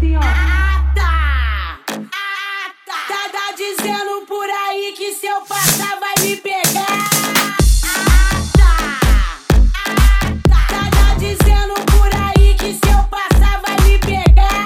assim, ó. Tá dizendo por aí que se eu passar vai me pegar. Tá dizendo por aí que se eu passar vai me pegar.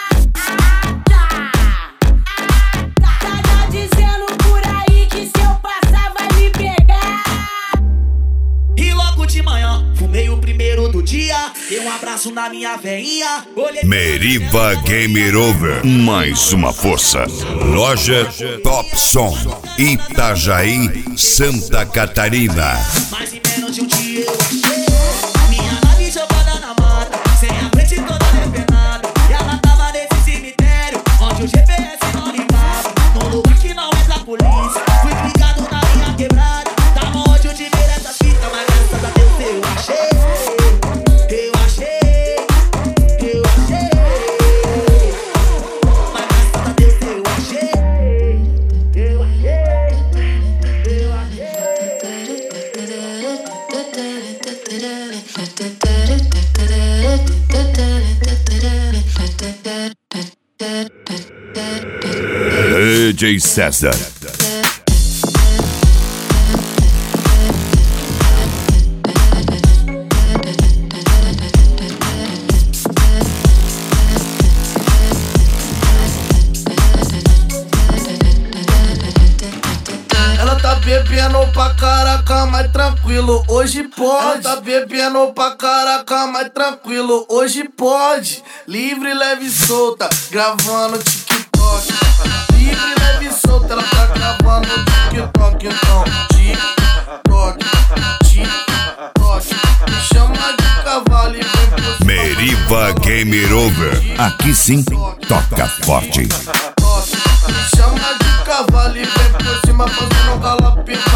Tá dizendo por aí que se eu passar vai me pegar. E logo de manhã, fumei o primeiro do dia. Dei um abraço na minha veinha. Meriva Game Over, mais uma força. Loja Top Som, Itajaí, Santa Catarina. Mas em menos de um dia eu achei minha nave jogada na mata, sem a frente toda depenada. E ela tava nesse cemitério, onde o GPS não ligava. Num lugar que não entra a polícia. Fui ligado na minha quebrada. Tava onde eu tive essa fita, mas graças a Deus eu achei. DJ César. Ela tá bebendo pra caraca, mas tranquilo, hoje pode. Ela tá bebendo pra caraca, mas tranquilo, hoje pode. Livre, leve e solta, gravando TikTok. Livre, leve e solta, ela tá gravando TikTok. Então, TikTok, TikTok. Me chama de cavalo e vem pro cima. Meriva Game Over, aqui sim, toca forte. Me chama de cavalo e vem por cima fazendo galopinho.